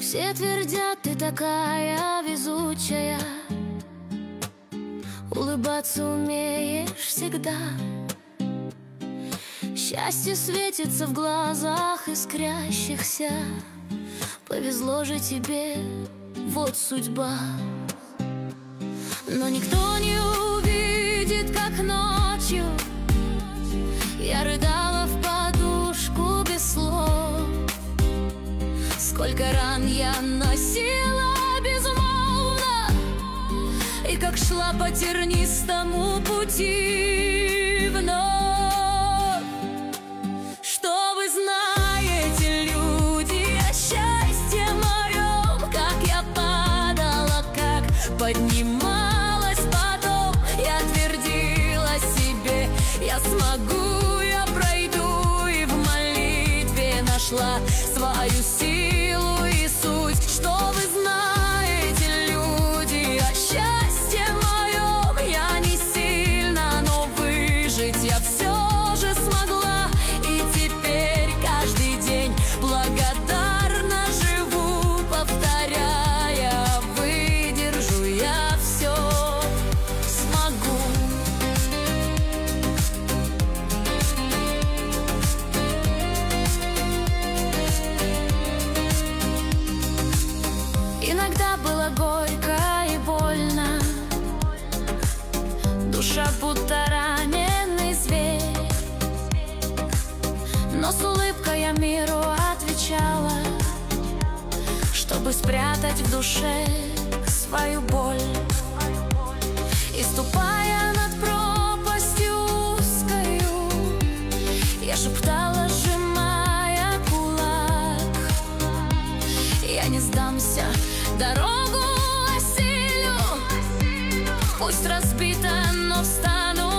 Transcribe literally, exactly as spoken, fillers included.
Все твердят, ты такая везучая, улыбаться умеешь всегда. Счастье светится в глазах искрящихся. Повезло же тебе, вот судьба. Но никто не увидит, как ночью я рыдала в подушку без слов. Сколько ран я носила безмолвно, и как шла по тернистому пути вновь. Что вы знаете, люди, о счастье моем, как я падала, как поднималась потом. Я твердила себе, я смогу, я пройду, и в молитве нашла свою силу и суть. Что вы знаете, люди, о счастье моем, я не сильна, но выжить я все же смогла. И теперь каждый день благодарна живу, повторяя: выдержу я все, смогу. Иногда было горько и больно, душа будто раненый зверь. Но с улыбкой я миру отвечала, чтобы спрятать в душе свою боль. И ступая над пропастью узкою, я шептала, сжимая кулак: я не сдамся, дорогу осилю, пусть разбита, но встану